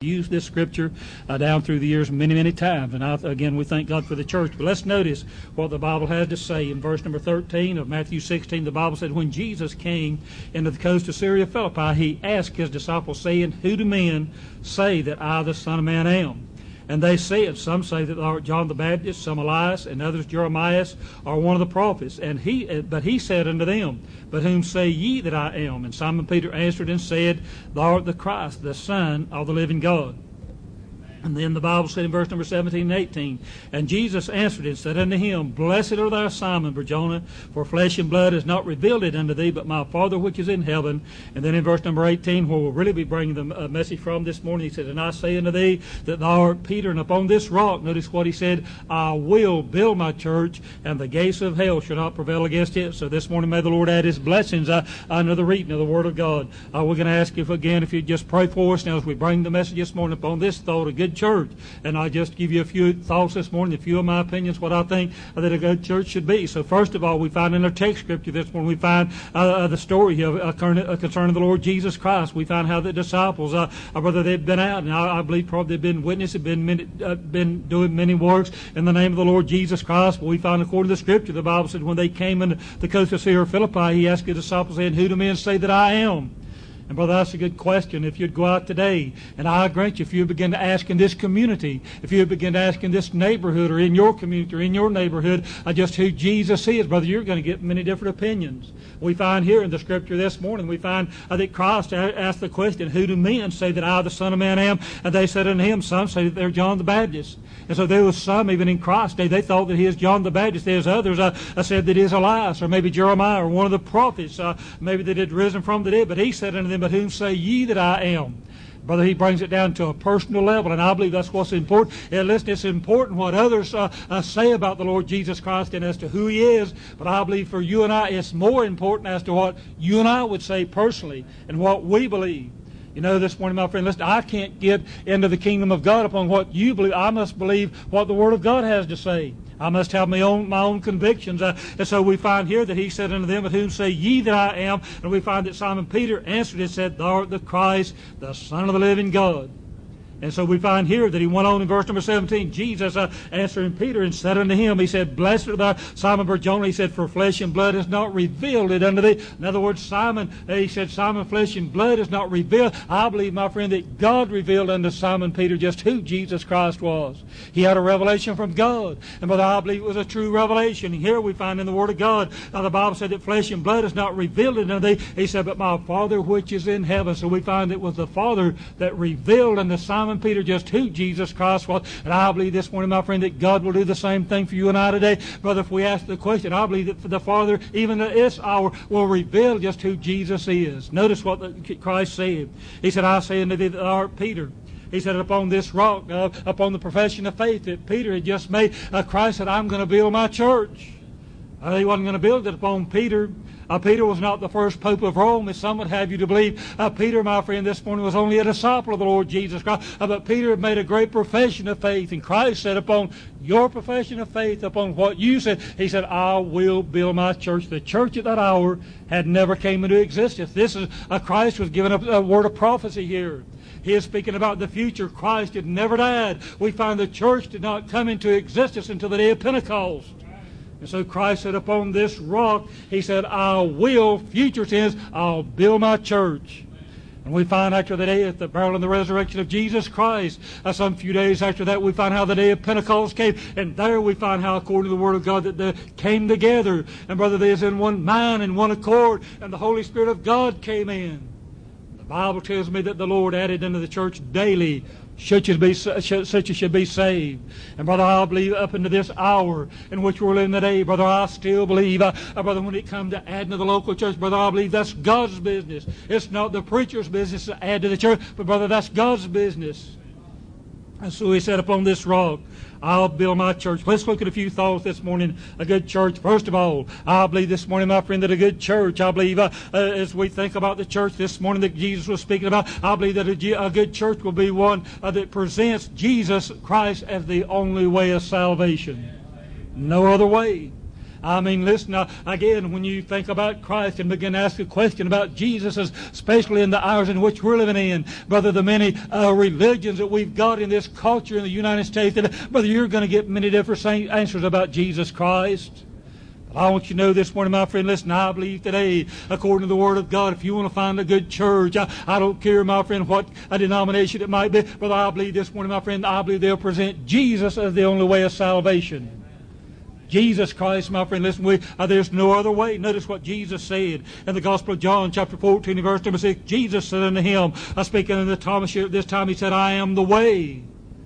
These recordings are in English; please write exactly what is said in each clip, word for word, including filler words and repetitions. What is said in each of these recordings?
Used this scripture uh, down through the years many, many times. And I, again, we thank God for the church. But let's notice what the Bible has to say. In verse number thirteen of Matthew sixteen, the Bible said, when Jesus came into the coast of Syria Philippi, he asked his disciples, saying, who do men say that I, the Son of Man, am? And they said, some say that thou art John the Baptist, some Elias, and others Jeremiah, or one of the prophets. And he, but he said unto them, but whom say ye that I am? And Simon Peter answered and said, thou art the Christ, the Son of the living God. And then the Bible said in verse number seventeen and eighteen, and Jesus answered and said unto him, blessed are thou, Simon Barjona, for flesh and blood has not revealed it unto thee, but my Father which is in heaven. And then in verse number eighteen, where we'll really be bringing the uh, message from this morning, he said, and I say unto thee that thou art Peter, and upon this rock, notice what he said, I will build my church, and the gates of hell shall not prevail against it. So this morning may the Lord add his blessings uh, under the reading of the Word of God. Uh, we're going to ask you, if, again, if you'd just pray for us now as we bring the message this morning upon this thought, a good church. And I just give you a few thoughts this morning, a few of my opinions, what I think that a good church should be. So first of all, we find in our text scripture this morning, we find uh, the story of uh, concerning the Lord Jesus Christ. We find how the disciples, uh, whether they've been out, and I, I believe probably they've been witnesses, been many, uh, been doing many works in the name of the Lord Jesus Christ. But we find according to the scripture, the Bible said when they came into the coast of Syria Philippi, he asked the disciples, saying, who do men say that I am? And brother, that's a good question. If you'd go out today, and I grant you, if you begin to ask in this community, if you begin to ask in this neighborhood or in your community or in your neighborhood uh, just who Jesus is, brother, you're going to get many different opinions. We find here in the scripture this morning, we find uh, that Christ asked the question, who do men say that I, the Son of Man, am? And they said unto him, some say that they're John the Baptist. And so there was some, even in Christ's day, they thought that he is John the Baptist. There's others uh, uh, said that he is Elias, or maybe Jeremiah, or one of the prophets, uh, maybe that had risen from the dead. But he said unto them, but whom say ye that I am? Brother, he brings it down to a personal level, and I believe that's what's important. And listen, it's important what others uh, uh, say about the Lord Jesus Christ and as to who he is, but I believe for you and I, it's more important as to what you and I would say personally and what we believe. You know, this morning, my friend, listen, I can't get into the kingdom of God upon what you believe. I must believe what the Word of God has to say. I must have my own my own convictions. Uh, and so we find here that he said unto them, but whom say ye that I am? And we find that Simon Peter answered and said, thou art the Christ, the Son of the living God. And so we find here that he went on in verse number seventeen. Jesus uh, answering Peter and said unto him, he said, blessed art thou, Simon Barjona. He said, for flesh and blood has not revealed it unto thee. In other words, Simon, uh, he said, Simon, flesh and blood has not revealed. I believe, my friend, that God revealed unto Simon Peter just who Jesus Christ was. He had a revelation from God. And brother, I believe it was a true revelation. Here we find in the Word of God, now the Bible said that flesh and blood has not revealed it unto thee. He said, but my Father which is in heaven. So we find it was the Father that revealed unto Simon Peter just who Jesus Christ was. And I believe this morning, my friend, that God will do the same thing for you and I today. Brother, if we ask the question, I believe that the Father, even at this hour, will reveal just who Jesus is. Notice what the, Christ said. He said, I say unto thee that thou art Peter. He said, upon this rock, uh, upon the profession of faith that Peter had just made, uh, Christ said, I'm going to build my church. Uh, he wasn't going to build it upon Peter. Uh, Peter was not the first Pope of Rome, as some would have you to believe. Uh, Peter, my friend, this morning was only a disciple of the Lord Jesus Christ. Uh, but Peter had made a great profession of faith. And Christ said, upon your profession of faith, upon what you said, he said, I will build my church. The church at that hour had never came into existence. This is, uh, Christ was giving a, a word of prophecy here. He is speaking about the future. Christ had never died. We find the church did not come into existence until the day of Pentecost. And so Christ said, upon this rock, he said, I will, future tense, I'll build my church. And we find after the day at the burial and the resurrection of Jesus Christ, uh, some few days after that, we find how the day of Pentecost came. And there we find how, according to the Word of God, that they came together. And brother, they is in one mind and one accord. And the Holy Spirit of God came in. The Bible tells me that the Lord added into the church daily such as, be, such as should be saved. And brother, I believe up into this hour in which we're living today, brother, I still believe, uh, uh, brother, when it comes to adding to the local church, brother, I believe that's God's business. It's not the preacher's business to add to the church, but brother, that's God's business. And so he said, upon this rock, I'll build my church. Let's look at a few thoughts this morning. A good church. First of all, I believe this morning, my friend, that a good church, I believe, uh, uh, as we think about the church this morning that Jesus was speaking about, I believe that a, a good church will be one uh, that presents Jesus Christ as the only way of salvation. No other way. I mean, listen, uh, again, when you think about Christ and begin to ask a question about Jesus, especially in the hours in which we're living in, brother, the many uh, religions that we've got in this culture in the United States, that, brother, you're going to get many different answers about Jesus Christ. But I want you to know this morning, my friend, listen, I believe today, according to the Word of God, if you want to find a good church, I, I don't care, my friend, what a denomination it might be, but I believe this morning, my friend, I believe they'll present Jesus as the only way of salvation. Jesus Christ, my friend, listen, we, uh, there's no other way. Notice what Jesus said in the Gospel of John, chapter fourteen, verse number six. Jesus said unto him, uh, speaking unto Thomas this time, he said, I am the way.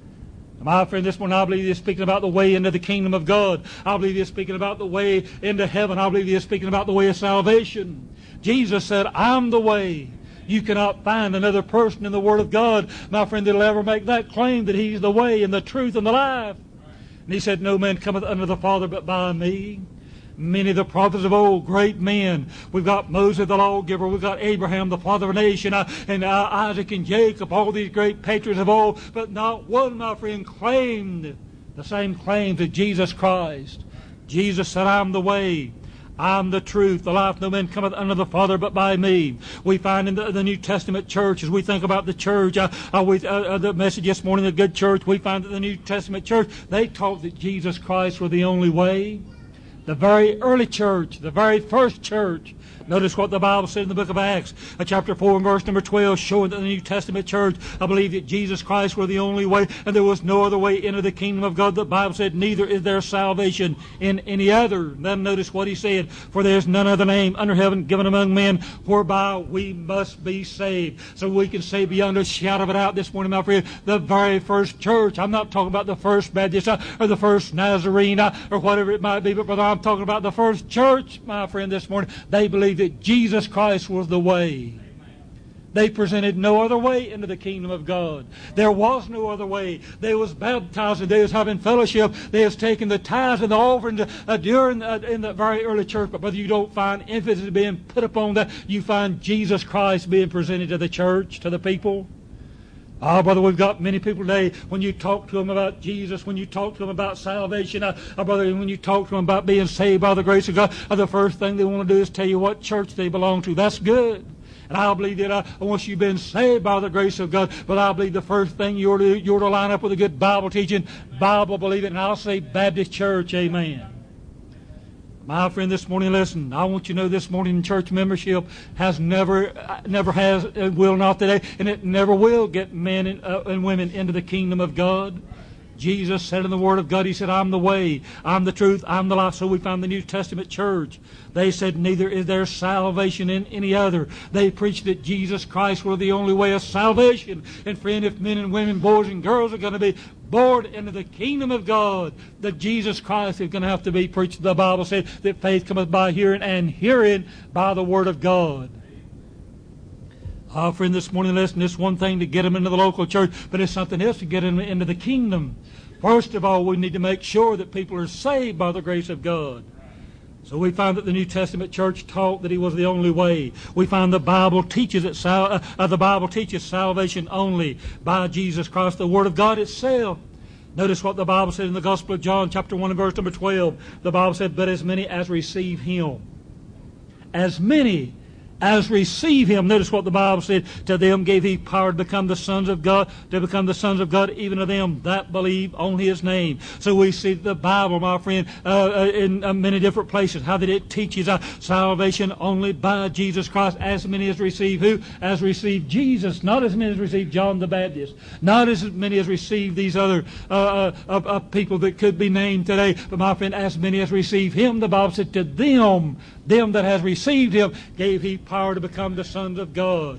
My friend, this morning I believe he's speaking about the way into the kingdom of God. I believe he's speaking about the way into heaven. I believe he's speaking about the way of salvation. Jesus said, I'm the way. You cannot find another person in the Word of God, my friend, that will ever make that claim that he's the way and the truth and the life. And he said, no man cometh unto the Father but by me. Many of the prophets of old, great men. We've got Moses the lawgiver. We've got Abraham, the father of a nation, uh, and uh, Isaac and Jacob, all these great patriots of old. But not one, my friend, claimed the same claims as Jesus Christ. Jesus said, I'm the way. I'm the truth, the life. No man cometh unto the Father but by me. We find in the, the New Testament church, as we think about the church, uh, uh, we, uh, uh, the message this morning, the good church, we find that the New Testament church, they taught that Jesus Christ was the only way. The very early church, the very first church. Notice what the Bible said in the book of Acts, uh, chapter four and verse number twelve, showing that the New Testament church, I believe that Jesus Christ was the only way, and there was no other way into the kingdom of God. The Bible said, neither is there salvation in any other. Then notice what he said, for there is none other name under heaven given among men whereby we must be saved. So we can say beyond a shadow of a doubt this morning, my friend, the very first church. I'm not talking about the first Baptist uh, or the first Nazarene uh, or whatever it might be, but brother, I'm talking about the first church, my friend, this morning. They believed that Jesus Christ was the way. They presented no other way into the kingdom of God. There was no other way. They was baptizing. They was having fellowship. They was taking the tithes and the offering to, uh, during uh, in the very early church. But brother, you don't find emphasis being put upon that. You find Jesus Christ being presented to the church, to the people. Ah, oh, brother, we've got many people today, when you talk to them about Jesus, when you talk to them about salvation, uh, uh, brother, when you talk to them about being saved by the grace of God, uh, the first thing they want to do is tell you what church they belong to. That's good. And I believe that uh, once you've been saved by the grace of God, but I believe the first thing you ought to do, you ought to line up with a good Bible teaching, Bible believing, and I'll say Baptist church, amen. My friend, this morning, listen, I want you to know this morning church membership has never, never has, and will not today, and it never will get men and, uh, and women into the kingdom of God. Jesus said in the Word of God, He said, I'm the way, I'm the truth, I'm the life. So we found the New Testament church. They said, neither is there salvation in any other. They preached that Jesus Christ was the only way of salvation. And friend, if men and women, boys and girls are going to be born into the kingdom of God, that Jesus Christ is going to have to be preached. The Bible said that faith cometh by hearing, and hearing by the Word of God. Oh, friend, this morning, listen, it's one thing to get them into the local church, but it's something else to get them into the kingdom. First of all, we need to make sure that people are saved by the grace of God. So we find that the New Testament church taught that He was the only way. We find the Bible teaches that sal- uh, uh, the Bible teaches salvation only by Jesus Christ, the Word of God itself. Notice what the Bible said in the Gospel of John, chapter one and verse number twelve. The Bible said, but as many as receive Him. As many as receive Him. Notice what the Bible said. To them gave He power to become the sons of God, to become the sons of God, even to them that believe on His name. So we see the Bible, my friend, uh, in uh, many different places, how that it teaches uh, salvation only by Jesus Christ. As many as receive who? As receive Jesus. Not as many as receive John the Baptist. Not as many as receive these other uh, uh, uh, people that could be named today. But my friend, as many as receive Him, the Bible said, to them, them that has received Him, gave He power to become the sons of God.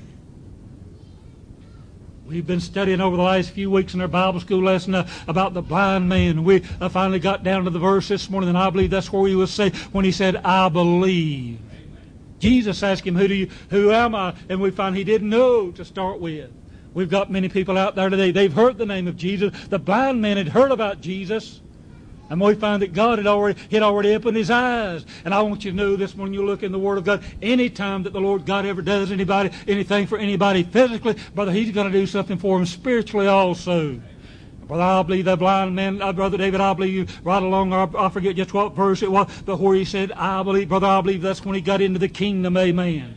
We've been studying over the last few weeks in our Bible school lesson uh, about the blind man. We uh, finally got down to the verse this morning, and I believe that's where He was saying when He said, I believe. Jesus asked Him, who do you, who am I? And we find He didn't know to start with. We've got many people out there today, they've heard the name of Jesus. The blind man had heard about Jesus. And we find that God had already, had already opened his eyes. And I want you to know this morning, you look in the Word of God, any time that the Lord God ever does anybody, anything for anybody physically, brother, He's going to do something for them spiritually also. Brother, I believe that blind man, uh, Brother David, I believe you right along, I, I forget just what verse it was, but where he said, I believe, Brother, I believe that's when he got into the kingdom, amen.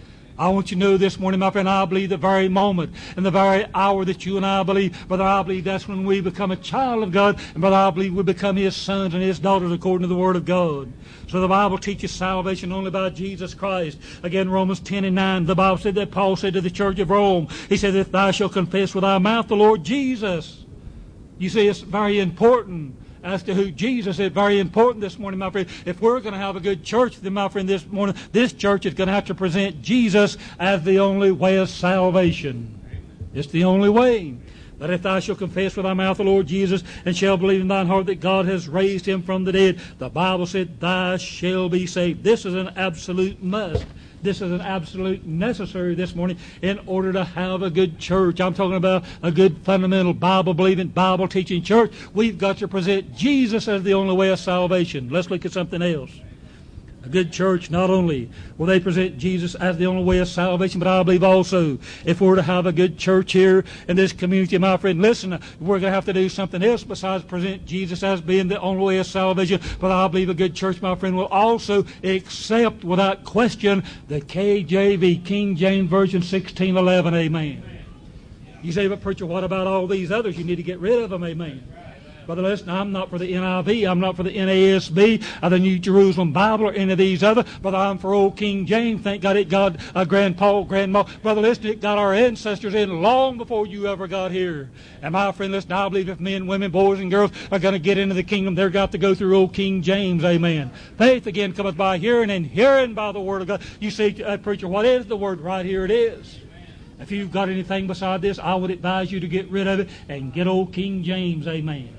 I want you to know this morning, my friend, I believe the very moment and the very hour that you and I believe, Brother, I believe that's when we become a child of God, and Brother, I believe we become His sons and His daughters according to the Word of God. So the Bible teaches salvation only by Jesus Christ. Again, Romans ten and nine, the Bible said that Paul said to the church of Rome, he said, if thou shalt confess with thy mouth the Lord Jesus. You see, it's very important as to who Jesus is. Very important this morning, my friend. If we're going to have a good church, then, my friend, this morning, this church is going to have to present Jesus as the only way of salvation. It's the only way. That if thou shalt confess with thy mouth the Lord Jesus, and shalt believe in thine heart that God has raised Him from the dead, the Bible said, thou shalt be saved. This is an absolute must. This is an absolute necessary this morning in order to have a good church. I'm talking about a good fundamental Bible-believing, Bible-teaching church. We've got to present Jesus as the only way of salvation. Let's look at something else. A good church, not only will they present Jesus as the only way of salvation, but I believe also if we're to have a good church here in this community, my friend, listen, we're going to have to do something else besides present Jesus as being the only way of salvation. But I believe a good church, my friend, will also accept without question the K J V, King James Version sixteen eleven, amen. You say, but preacher, what about all these others? You need to get rid of them, amen. Brother, listen, I'm not for the N I V. I'm not for the N A S B or the New Jerusalem Bible or any of these other. Brother, I'm for old King James. Thank God it got uh, Grandpa, Grandma. Brother, listen, it got our ancestors in long before you ever got here. And my friend, listen, I believe if men, women, boys, and girls are going to get into the kingdom, they're got to go through old King James, amen. Faith again cometh by hearing, and hearing by the Word of God. You say, uh, preacher, what is the Word? Right here it is. If you've got anything beside this, I would advise you to get rid of it and get old King James, amen.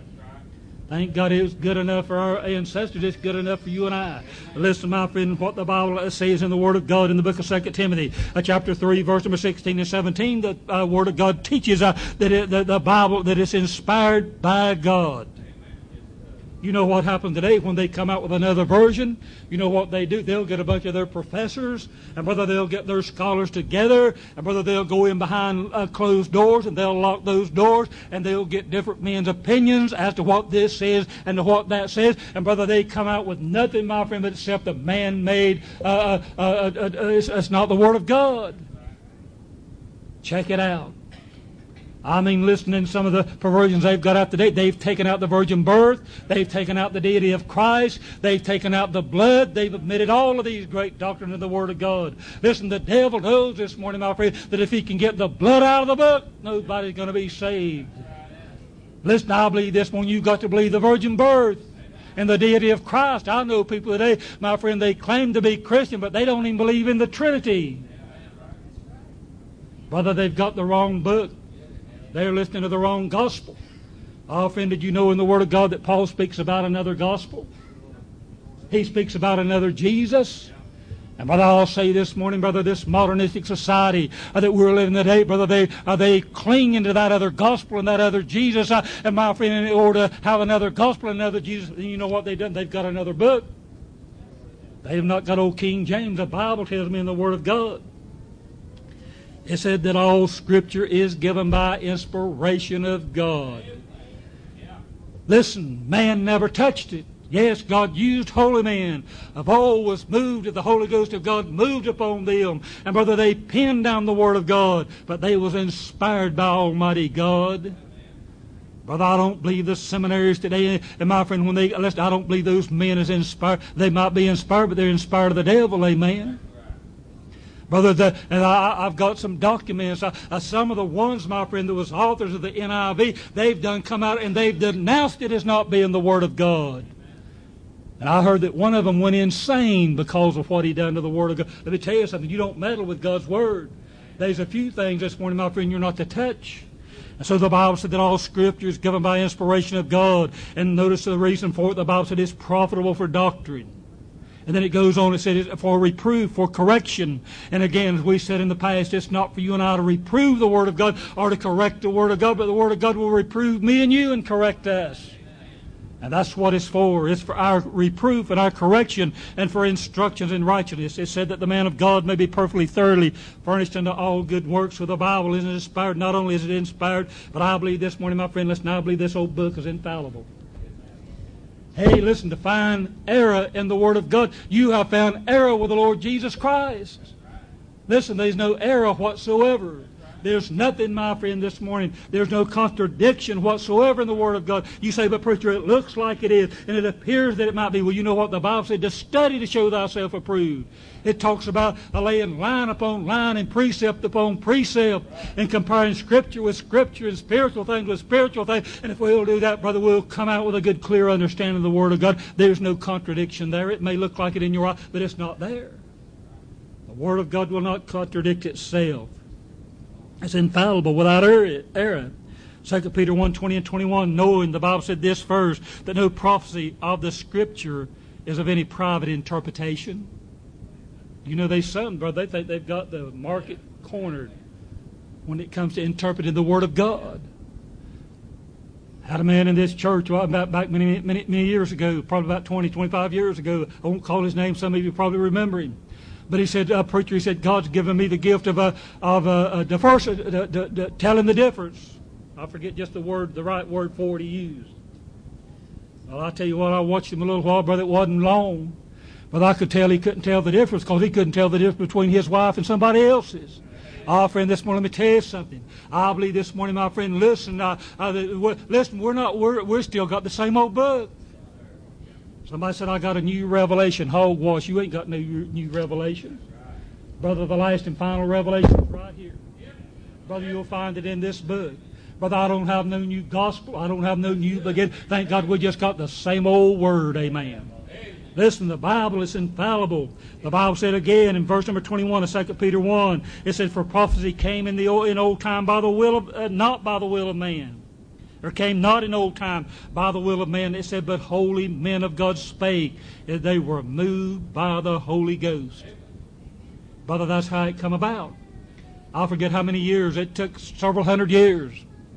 Thank God it was good enough for our ancestors. It's good enough for you and I. Listen, my friend, what the Bible says in the Word of God in the book of Second Timothy, uh, chapter three, verse number sixteen and seventeen. The uh, Word of God teaches uh, that it, the, the Bible, that it's inspired by God. You know what happened today when they come out with another version? You know what they do? They'll get a bunch of their professors, and brother, they'll get their scholars together, and brother, they'll go in behind uh, closed doors, and they'll lock those doors, and they'll get different men's opinions as to what this says and to what that says, and brother, they come out with nothing, my friend, but except a man-made, uh, uh, uh, uh, uh, it's, it's not the Word of God. Check it out. I mean, listening to some of the perversions they've got out today. They've taken out the virgin birth. They've taken out the deity of Christ. They've taken out the blood. They've omitted all of these great doctrines of the Word of God. Listen, the devil knows this morning, my friend, that if he can get the blood out of the book, nobody's going to be saved. Listen, I believe this morning you've got to believe the virgin birth and the deity of Christ. I know people today, my friend, they claim to be Christian, but they don't even believe in the Trinity. Brother, they've got the wrong book. They're listening to the wrong gospel. Oh, friend, did you know in the Word of God that Paul speaks about another gospel? He speaks about another Jesus. And brother, I'll say this morning, brother, this modernistic society uh, that we're living today, brother, they uh, they cling into that other gospel and that other Jesus. Uh, and my friend, in order to have another gospel and another Jesus, you know what they've done? They've got another book. They have not got old King James. The Bible tells me in the Word of God. It said that all Scripture is given by inspiration of God. Listen, man never touched it. Yes, God used holy men. Of all was moved, the Holy Ghost of God moved upon them. And brother, they penned down the Word of God, but they was inspired by Almighty God. Brother, I don't believe the seminaries today, and my friend, when they, listen, I don't believe those men is inspired. They might be inspired, but they're inspired of the devil, amen. Brother, the, and I, I've got some documents. Uh, uh, some of the ones, my friend, that was authors of the N I V, they've done come out and they've denounced it as not being the Word of God. And I heard that one of them went insane because of what he done to the Word of God. Let me tell you something. You don't meddle with God's Word. There's a few things this morning, my friend, you're not to touch. And so the Bible said that all Scripture is given by inspiration of God. And notice the reason for it. The Bible said it's profitable for doctrine. And then it goes on, it says, for reproof, for correction. And again, as we said in the past, it's not for you and I to reprove the Word of God or to correct the Word of God, but the Word of God will reprove me and you and correct us. And that's what it's for. It's for our reproof and our correction and for instructions in righteousness. It said that the man of God may be perfectly, thoroughly furnished unto all good works. So the Bible isn't inspired. Not only is it inspired, but I believe this morning, my friend, listen, I believe this old book is infallible. Hey, listen, to find error in the Word of God, you have found error with the Lord Jesus Christ. Listen, there's no error whatsoever. There's nothing, my friend, this morning. There's no contradiction whatsoever in the Word of God. You say, but preacher, it looks like it is, and it appears that it might be. Well, you know what the Bible said? To study to show thyself approved. It talks about laying line upon line and precept upon precept and comparing Scripture with Scripture and spiritual things with spiritual things. And if we'll do that, brother, we'll come out with a good, clear understanding of the Word of God. There's no contradiction there. It may look like it in your eye, but it's not there. The Word of God will not contradict itself. It's infallible, without error. Second Peter one, twenty and twenty-one, knowing, the Bible said this first, that no prophecy of the Scripture is of any private interpretation. You know, they some, brother, they think they've got the market cornered when it comes to interpreting the Word of God. Had a man in this church well, about back many, many, many years ago, probably about twenty, twenty-five years ago. I won't call his name. Some of you probably remember him. But he said, uh, preacher, he said, God's given me the gift of, uh, of uh, uh, diverse, uh, d- d- d- telling the difference. I forget just the word, the right word for it he used. Well, I tell you what, I watched him a little while, brother. It wasn't long. But I could tell he couldn't tell the difference because he couldn't tell the difference between his wife and somebody else's. Ah, oh, friend, this morning, let me tell you something. I believe this morning, my friend, listen, uh, uh, we're, listen, we're not, we're, we're still got the same old book. Somebody said, I got a new revelation. Hogwash, you ain't got no new revelation. Brother, the last and final revelation is right here. Brother, you'll find it in this book. Brother, I don't have no new gospel. I don't have no new beginning. Thank God we just got the same old word. Amen. Listen, the Bible is infallible. The Bible said again in verse number twenty-one of Second Peter one, it said, for prophecy came in the old, in old time by the will of, uh, not by the will of man. Or came not in old time by the will of man. It said, but holy men of God spake, as they were moved by the Holy Ghost. Brother, that's how it come about. I forget how many years. It took several hundred years.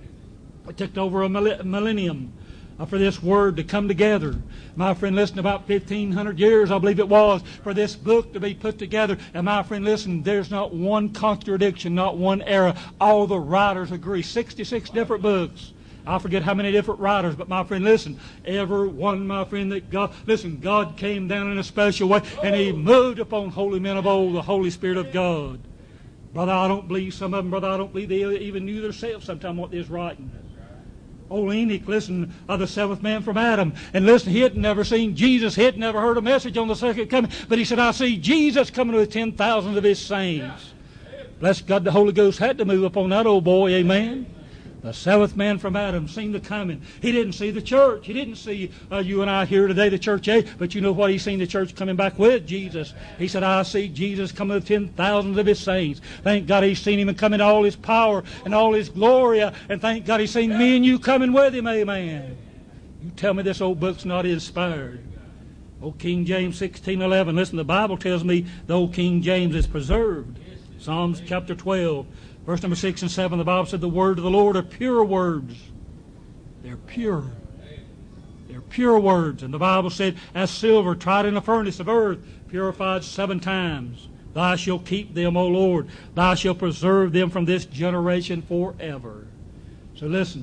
It took over a millennium for this word to come together. My friend, listen, about fifteen hundred years, I believe it was, for this book to be put together. And my friend, listen, there's not one contradiction, not one error. All the writers agree. sixty-six different books. I forget how many different writers, but my friend, listen, every one, my friend, that God, listen, God came down in a special way, and He moved upon holy men of old, the Holy Spirit of God. Brother, I don't believe some of them, brother, I don't believe they even knew themselves sometimes what they was writing. Old Enoch, listen, of the seventh man from Adam, and listen, he had never seen Jesus, he had never heard a message on the second coming, but he said, I see Jesus coming with ten thousands of His saints. Bless God, the Holy Ghost had to move upon that old boy, amen. The seventh man from Adam seen the coming. He didn't see the church. He didn't see uh, you and I here today, the church age. But you know what? He seen the church coming back with Jesus. He said, I see Jesus coming with ten thousands of His saints. Thank God He's seen Him and come in all His power and all His glory. And thank God He's seen me and you coming with Him. Amen. You tell me this old book's not inspired. Old King James sixteen eleven. Listen, the Bible tells me the old King James is preserved. Psalms chapter twelve. Verse number six and seven, the Bible said the word of the Lord are pure words. They're pure. They're pure words. And the Bible said, as silver tried in a furnace of earth, purified seven times, Thou shalt keep them, O Lord. Thou shalt preserve them from this generation forever. So listen,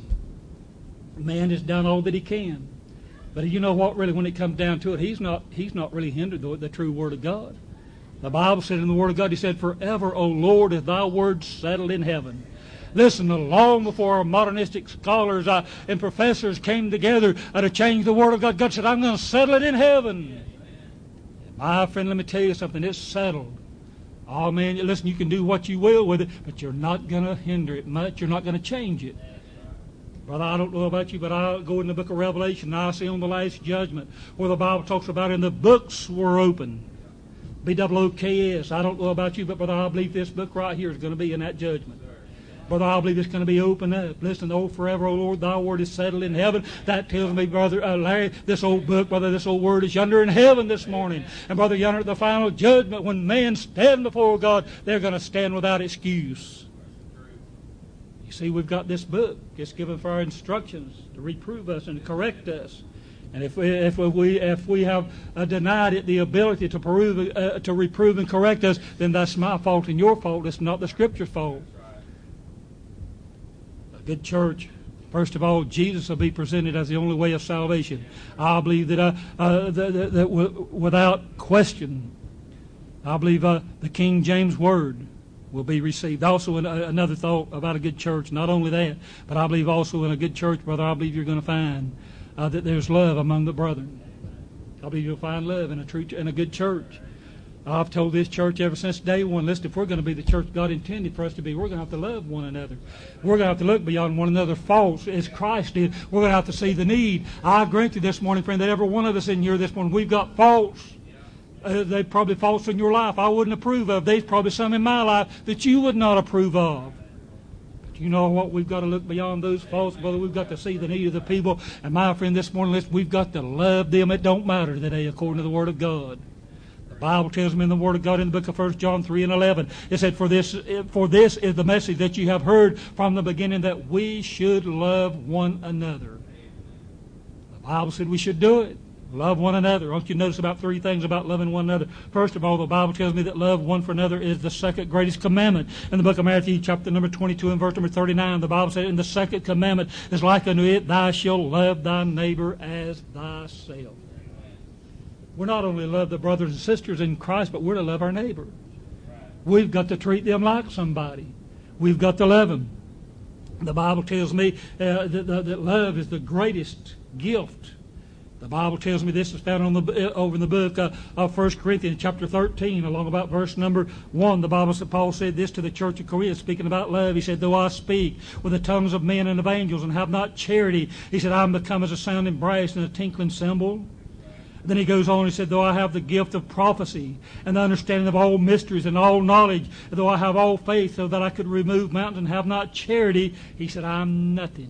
man has done all that he can. But you know what, really, when it comes down to it, he's not, he's not really hindered the, the true Word of God. The Bible said in the Word of God, He said, forever, O Lord, is Thy word settled in heaven. Listen, long before our modernistic scholars uh, and professors came together uh, to change the Word of God, God said, I'm going to settle it in heaven. My friend, let me tell you something. It's settled. Oh, man, listen, you can do what you will with it, but you're not going to hinder it much. You're not going to change it. Brother, I don't know about you, but I go in the book of Revelation, and I see on the last judgment where the Bible talks about, and the books were open. B O O K S. I don't know about you, but brother, I believe this book right here is going to be in that judgment. Brother, I believe it's going to be opened up. Listen, oh, forever, O Lord, Thy word is settled in heaven. That tells me, brother, uh, Larry, this old book, brother, this old word is yonder in heaven this morning. And brother, yonder at the final judgment, when men stand before God, they're going to stand without excuse. You see, we've got this book. It's given for our instructions, to reprove us and to correct us. And if we, if we, if we have uh, denied it the ability to, prove, uh, to reprove and correct us, then that's my fault and your fault. It's not the Scripture's fault. A good church, first of all, Jesus will be presented as the only way of salvation. I believe that, uh, uh, that, that, that w- without question, I believe uh, the King James Word will be received. Also, in, uh, another thought about a good church, not only that, but I believe also in a good church, brother, I believe you're going to find Uh, that there's love among the brethren. I believe you'll find love in a true in a good church. I've told this church ever since day one, listen, if we're going to be the church God intended for us to be, we're going to have to love one another. We're going to have to look beyond one another's faults as Christ did. We're going to have to see the need. I grant you this morning, friend, that every one of us in here this morning, we've got faults. Uh, they probably faults in your life I wouldn't approve of. There's probably some in my life that you would not approve of. You know what? We've got to look beyond those faults, brother. We've got to see the need of the people. And my friend, this morning, listen, we've got to love them. It don't matter today, according to the Word of God. The Bible tells me in the Word of God in the book of First John three and eleven, it said, For this, for this is the message that you have heard from the beginning, that we should love one another. The Bible said we should do it. Love one another. Don't you notice about three things about loving one another? First of all, the Bible tells me that love one for another is the second greatest commandment. In the book of Matthew, chapter number twenty-two and verse number thirty-nine, the Bible said, And the second commandment is like unto it, Thou shalt love thy neighbor as thyself. We're not only to love the brothers and sisters in Christ, but we're to love our neighbor. We've got to treat them like somebody. We've got to love them. The Bible tells me uh, that, that, that love is the greatest gift. The Bible tells me this is found on the, over in the book uh, of First Corinthians chapter thirteen, along about verse number one. The Bible said, Paul said this to the church of Corinth, speaking about love. He said, Though I speak with the tongues of men and of angels and have not charity, he said, I am become as a sounding brass and a tinkling cymbal. Then he goes on, he said, Though I have the gift of prophecy and the understanding of all mysteries and all knowledge, though I have all faith so that I could remove mountains and have not charity, he said, I am nothing.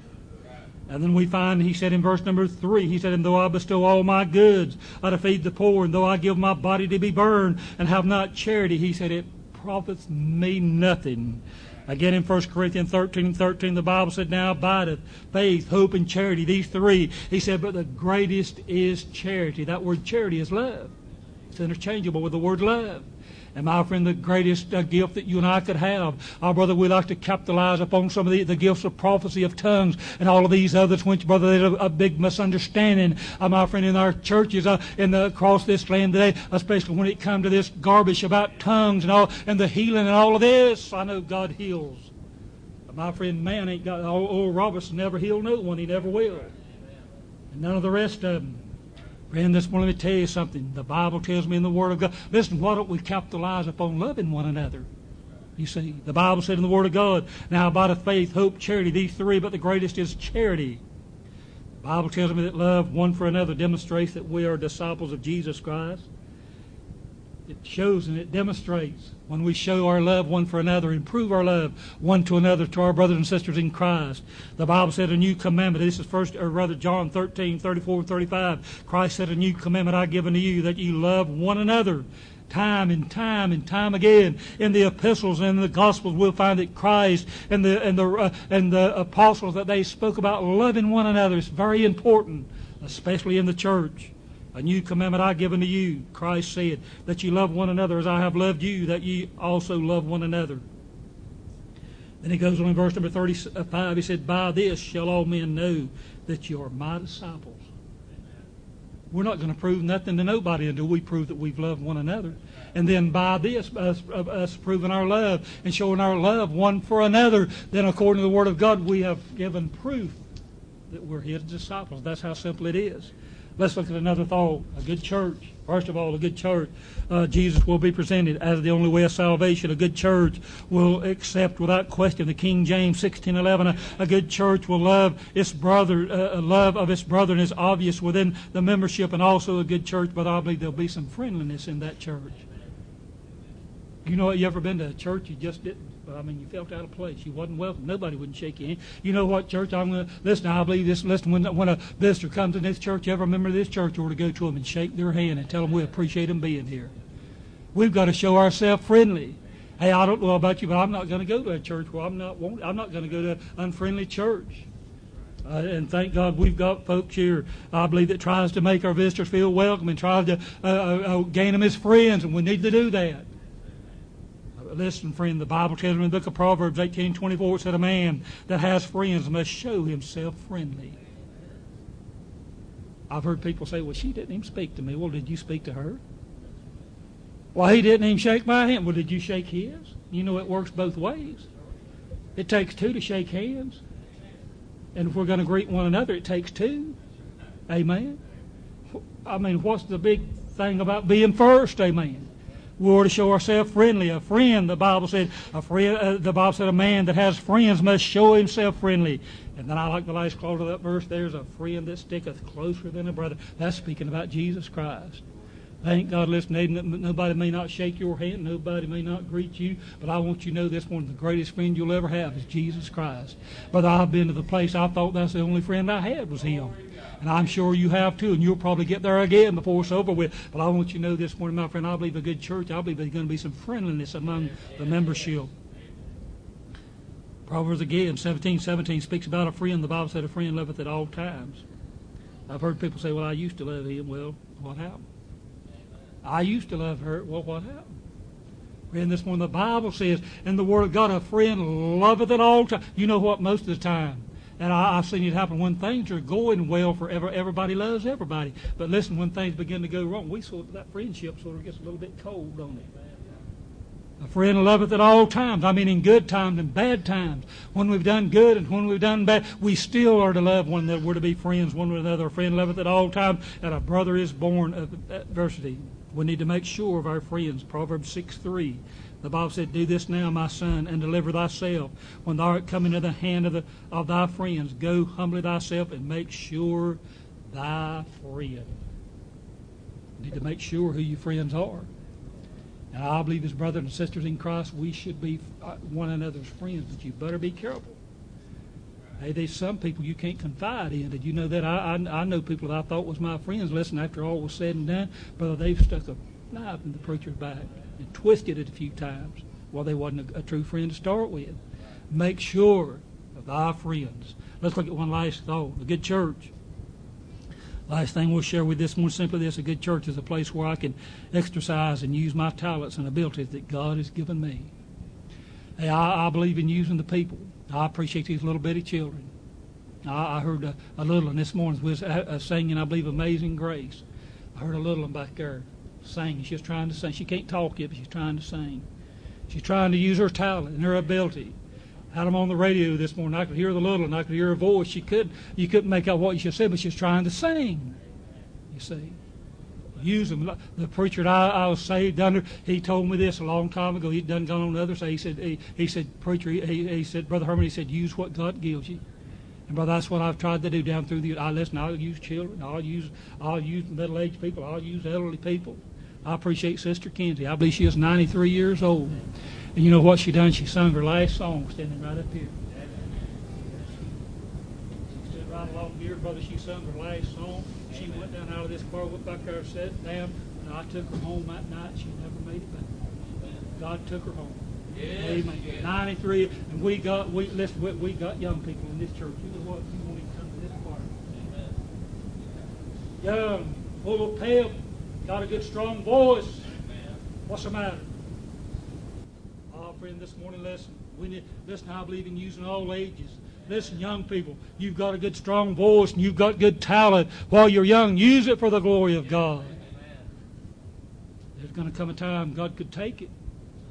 And then we find, he said in verse number three, he said, And though I bestow all my goods uh, to feed the poor, and though I give my body to be burned and have not charity, he said, it profits me nothing. Again in First Corinthians thirteen and thirteen, the Bible said, Now abideth faith, hope, and charity, these three. He said, But the greatest is charity. That word charity is love. It's interchangeable with the word love. And my friend, the greatest uh, gift that you and I could have, our brother, we like to capitalize upon some of the, the gifts of prophecy, of tongues, and all of these others, which, brother, there's a, a big misunderstanding, uh, my friend, in our churches uh, in the, across this land today, especially when it comes to this garbage about tongues and all, and the healing and all of this. I know God heals. But my friend, man ain't got, old, old Robertson never healed no one. He never will. And none of the rest of them. Friend, this morning, let me tell you something. The Bible tells me in the Word of God, listen, why don't we capitalize upon loving one another? You see, the Bible said in the Word of God, Now abideth faith, hope, charity, these three, but the greatest is charity. The Bible tells me that love one for another demonstrates that we are disciples of Jesus Christ. It shows and it demonstrates when we show our love one for another, improve our love one to another to our brothers and sisters in Christ. The Bible said a new commandment. This is first, or rather John thirteen, thirty-four and thirty-five. Christ said, A new commandment I give unto you, that you love one another. Time and time and time again in the epistles and the Gospels, we'll find that Christ and the and the uh, and the apostles, that they spoke about loving one another. It's very important, especially in the church. A new commandment I give unto you, Christ said, that you love one another as I have loved you, that ye also love one another. Then he goes on in verse number thirty-five, he said, By this shall all men know that you are my disciples. We're not going to prove nothing to nobody until we prove that we've loved one another. And then by this, us, us proving our love and showing our love one for another, then according to the Word of God, we have given proof that we're His disciples. That's how simple it is. Let's look at another thought. A good church. First of all, a good church. Uh, Jesus will be presented as the only way of salvation. A good church will accept without question the King James sixteen eleven. A, a good church will love its brother. Uh, love of its brethren is obvious within the membership, and also a good church, but I believe there'll be some friendliness in that church. You know, you ever been to a church you just didn't, I mean, you felt out of place. You wasn't welcome. Nobody wouldn't shake your hand. You know what, church, I'm going to, listen, I believe this, listen, when, when a visitor comes in this church, every member of this church ought to go to them and shake their hand and tell them we appreciate them being here. We've got to show ourselves friendly. Hey, I don't know about you, but I'm not going to go to a church where I'm not, I'm not going to go to an unfriendly church. Uh, and thank God we've got folks here, I believe, that tries to make our visitors feel welcome and tries to uh, uh, gain them as friends, and we need to do that. Uh, listen, friend, the Bible tells me in the book of Proverbs eighteen twenty-four, it said, a man that has friends must show himself friendly. I've heard people say, well, she didn't even speak to me. Well, did you speak to her? Well, he didn't even shake my hand. Well, did you shake his? You know, it works both ways. It takes two to shake hands. And if we're going to greet one another, it takes two. Amen. I mean, what's the big thing about being first? Amen. We're to show ourselves friendly. A friend, the Bible said, a friend. Uh, the Bible said, a man that has friends must show himself friendly. And then I like the last clause of that verse. There's a friend that sticketh closer than a brother. That's speaking about Jesus Christ. Thank God, listen, nobody may not shake your hand, nobody may not greet you, but I want you to know this one, the greatest friend you'll ever have is Jesus Christ. Brother, I've been to the place I thought that's the only friend I had was Him. And I'm sure you have too, and you'll probably get there again before it's over with. But I want you to know this morning, my friend, I believe a good church, I believe there's going to be some friendliness among the membership. Proverbs again, seventeen seventeen speaks about a friend. The Bible said a friend loveth at all times. I've heard people say, well, I used to love him. Well, what happened? I used to love her. Well, what happened? Friend, this morning the Bible says, in the Word of God, a friend loveth at all times. You know what? Most of the time, and I, I've seen it happen when things are going well forever. Everybody loves everybody. But listen, when things begin to go wrong, we sort of, that friendship sort of gets a little bit cold on it. A friend loveth at all times. I mean, in good times and bad times. When we've done good and when we've done bad, we still are to love one another. We're to be friends one with another. A friend loveth at all times, and a brother is born of adversity. We need to make sure of our friends. Proverbs six three. The Bible said, do this now, my son, and deliver thyself. When thou art come into the hand of, the, of thy friends, go humbly thyself and make sure thy friend. You need to make sure who your friends are. And I believe as brothers and sisters in Christ, we should be one another's friends, but you better be careful. Hey, there's some people you can't confide in. Did you know that? I, I, I know people that I thought was my friends. Listen, after all was said and done, brother, they've stuck a knife in the preacher's back and twisted it a few times. Well, they wasn't a, a true friend to start with. Make sure of thy friends. Let's look at one last thought. A good church. Last thing we'll share with this one, simply this. A good church is a place where I can exercise and use my talents and abilities that God has given me. Hey, I, I believe in using the people. I appreciate these little bitty children. I, I heard a, a little one this morning was uh, uh, singing, I believe, Amazing Grace. I heard a little one back there singing. She's trying to sing. She can't talk yet, but she's trying to sing. She's trying to use her talent and her ability. Had them on the radio this morning. I could hear the little one. I could hear her voice. She could, you couldn't make out what she said, but she was trying to sing. You see. Use them. The preacher that I, I was saved under, he told me this a long time ago. He'd done gone on to others. He said, he, he said, preacher, he, he said, Brother Herman, he said, use what God gives you. And brother, that's what I've tried to do down through the. I listen. I'll use children. I'll use. I'll use middle-aged people. I'll use elderly people. I appreciate Sister Kenzie. I believe she is ninety-three years old. And you know what she done? She sung her last song, standing right up here. She stood right along here, brother. She sung her last song. She went down out of this car, went back there, sat down, and I took her home that night. She never made it back. God took her home. Yes. Amen. Yes. ninety-three, and we got we listen. We, we got young people in this church. You know what? You won't even come to this part. Young, full of pep, got a good strong voice. Amen. What's the matter? Oh, friend, this morning, listen. We need listen. I believe in using all ages. Listen, young people, you've got a good strong voice and you've got good talent. While you're young, use it for the glory of God. There's going to come a time God could take it.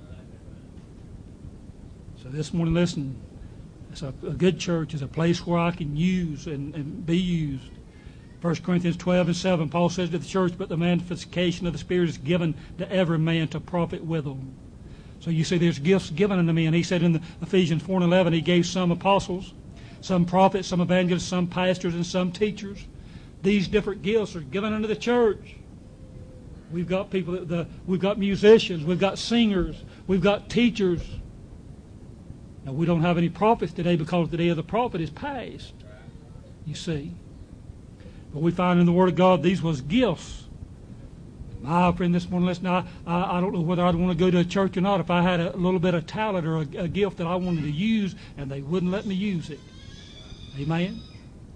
So this morning, listen, it's a, a good church is a place where I can use and, and be used. First Corinthians twelve and seven, Paul says to the church, but the manifestation of the Spirit is given to every man to profit withal. So you see there's gifts given unto men. He said in the Ephesians four and eleven, he gave some apostles, some prophets, some evangelists, some pastors, and some teachers. These different gifts are given unto the church. We've got people, that the, we've got musicians, we've got singers, we've got teachers. Now, we don't have any prophets today because the day of the prophet is past, you see. But we find in the Word of God these was gifts. My friend, this morning, listen, I, I, I don't know whether I'd want to go to a church or not if I had a little bit of talent or a, a gift that I wanted to use and they wouldn't let me use it. Amen?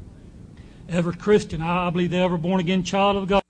every Christian, I, I believe, every born-again child of God